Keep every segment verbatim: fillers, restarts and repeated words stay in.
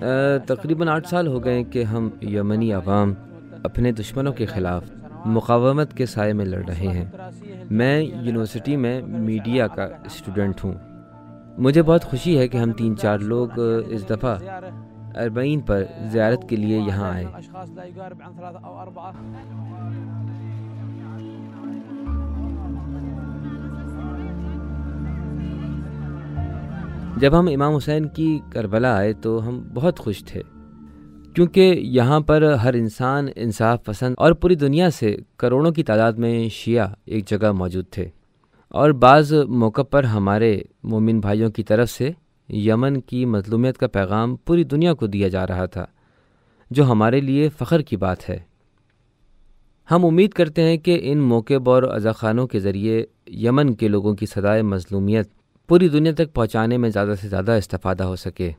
تقریباً آٹھ سال ہو گئے کہ ہم یمنی عوام اپنے دشمنوں کے خلاف مقاومت کے سائے میں لڑ رہے ہیں۔ میں یونیورسٹی میں میڈیا کا اسٹوڈنٹ ہوں۔ مجھے بہت خوشی ہے کہ ہم تین چار لوگ اس دفعہ اربعین پر زیارت کے لیے یہاں آئے۔ جب ہم امام حسین کی کربلا آئے تو ہم بہت خوش تھے، کیونکہ یہاں پر ہر انسان انصاف پسند اور پوری دنیا سے کروڑوں کی تعداد میں شیعہ ایک جگہ موجود تھے، اور بعض موقع پر ہمارے مومن بھائیوں کی طرف سے یمن کی مظلومیت کا پیغام پوری دنیا کو دیا جا رہا تھا، جو ہمارے لیے فخر کی بات ہے۔ ہم امید کرتے ہیں کہ ان موکب اور عزاخانوں کے ذریعے یمن کے لوگوں کی صدائے مظلومیت پوری دنیا تک پہنچانے میں زیادہ سے زیادہ استفادہ ہو سکے،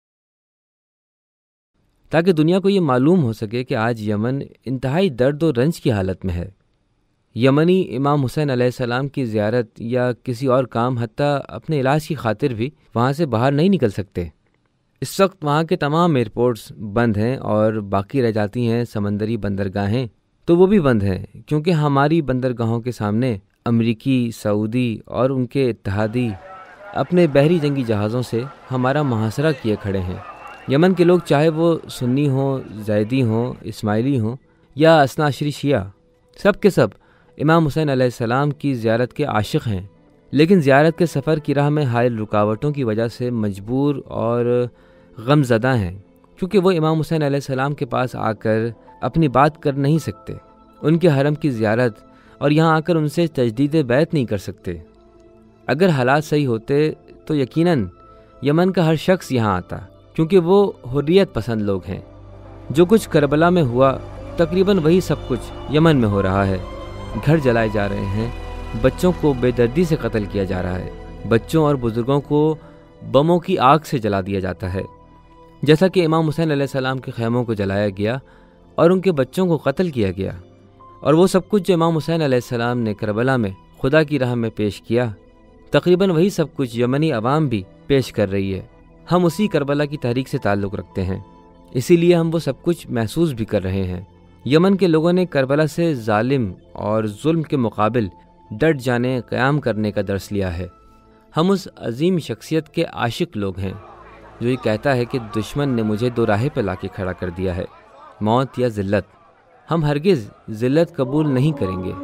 تاکہ دنیا کو یہ معلوم ہو سکے کہ آج یمن انتہائی درد و رنج کی حالت میں ہے۔ یمنی امام حسین علیہ السلام کی زیارت یا کسی اور کام، حتیٰ اپنے علاج کی خاطر بھی وہاں سے باہر نہیں نکل سکتے۔ اس وقت وہاں کے تمام ایئرپورٹس بند ہیں، اور باقی رہ جاتی ہیں سمندری بندرگاہیں تو وہ بھی بند ہیں، کیونکہ ہماری بندرگاہوں کے سامنے امریکی، سعودی اور ان کے اتحادی اپنے بحری جنگی جہازوں سے ہمارا محاصرہ کیے کھڑے ہیں۔ یمن کے لوگ، چاہے وہ سنی ہوں، زیدی ہوں، اسماعیلی ہوں یا اثنا عشری شیعہ، سب کے سب امام حسین علیہ السلام کی زیارت کے عاشق ہیں، لیکن زیارت کے سفر کی راہ میں حائل رکاوٹوں کی وجہ سے مجبور اور غم زدہ ہیں، کیونکہ وہ امام حسین علیہ السلام کے پاس آ کر اپنی بات کر نہیں سکتے، ان کے حرم کی زیارت اور یہاں آ کر ان سے تجدید بیعت نہیں کر سکتے۔ اگر حالات صحیح ہوتے تو یقیناً یمن کا ہر شخص یہاں آتا، کیونکہ وہ حریت پسند لوگ ہیں۔ جو کچھ کربلا میں ہوا، تقریباً وہی سب کچھ یمن میں ہو رہا ہے۔ گھر جلائے جا رہے ہیں، بچوں کو بے دردی سے قتل کیا جا رہا ہے، بچوں اور بزرگوں کو بموں کی آگ سے جلا دیا جاتا ہے، جیسا کہ امام حسین علیہ السلام کے خیموں کو جلایا گیا اور ان کے بچوں کو قتل کیا گیا۔ اور وہ سب کچھ جو امام حسین علیہ السلام نے کربلا میں خدا کی راہ میں پیش کیا، تقریباً وہی سب کچھ یمنی عوام بھی پیش کر رہی ہے۔ ہم اسی کربلا کی تحریک سے تعلق رکھتے ہیں، اسی لیے ہم وہ سب کچھ محسوس بھی کر رہے ہیں۔ یمن کے لوگوں نے کربلا سے ظالم اور ظلم کے مقابل ڈٹ جانے، قیام کرنے کا درس لیا ہے۔ ہم اس عظیم شخصیت کے عاشق لوگ ہیں جو یہ کہتا ہے کہ دشمن نے مجھے دو راہ پہ لا کے کھڑا کر دیا ہے، موت یا ذلت۔ ہم ہرگز ذلت قبول نہیں کریں گے۔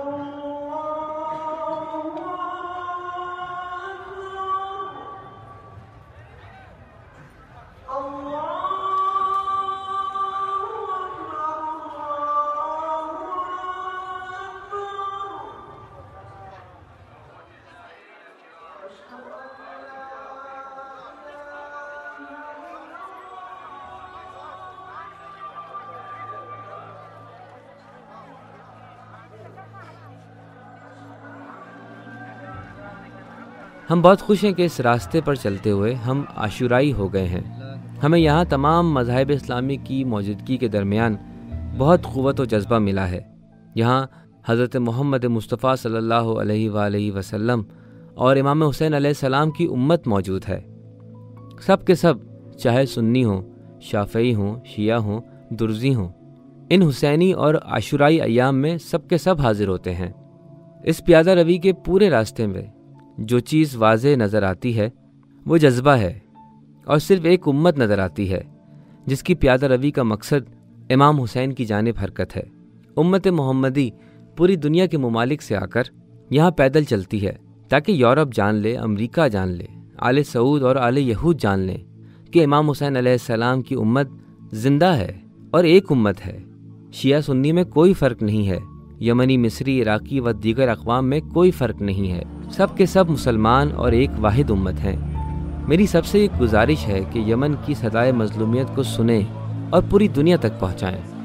ہم بہت خوش ہیں کہ اس راستے پر چلتے ہوئے ہم عاشورائی ہو گئے ہیں۔ ہمیں یہاں تمام مذاہب اسلامی کی موجودگی کے درمیان بہت قوت و جذبہ ملا ہے۔ یہاں حضرت محمد مصطفیٰ صلی اللہ علیہ وآلہ وسلم اور امام حسین علیہ السلام کی امت موجود ہے۔ سب کے سب، چاہے سنی ہوں، شافعی ہوں، شیعہ ہوں، درزی ہوں، ان حسینی اور عاشورائی ایام میں سب کے سب حاضر ہوتے ہیں۔ اس پیادہ روی کے پورے راستے میں جو چیز واضح نظر آتی ہے وہ جذبہ ہے، اور صرف ایک امت نظر آتی ہے جس کی پیادہ روی کا مقصد امام حسین کی جانب حرکت ہے۔ امت محمدی پوری دنیا کے ممالک سے آ کر یہاں پیدل چلتی ہے، تاکہ یورپ جان لے، امریکہ جان لے، آل سعود اور آل یہود جان لیں کہ امام حسین علیہ السلام کی امت زندہ ہے اور ایک امت ہے۔ شیعہ سنی میں کوئی فرق نہیں ہے، یمنی، مصری، عراقی و دیگر اقوام میں کوئی فرق نہیں ہے، سب کے سب مسلمان اور ایک واحد امت ہیں۔ میری سب سے ایک گزارش ہے کہ یمن کی صدائے مظلومیت کو سنیں اور پوری دنیا تک پہنچائیں۔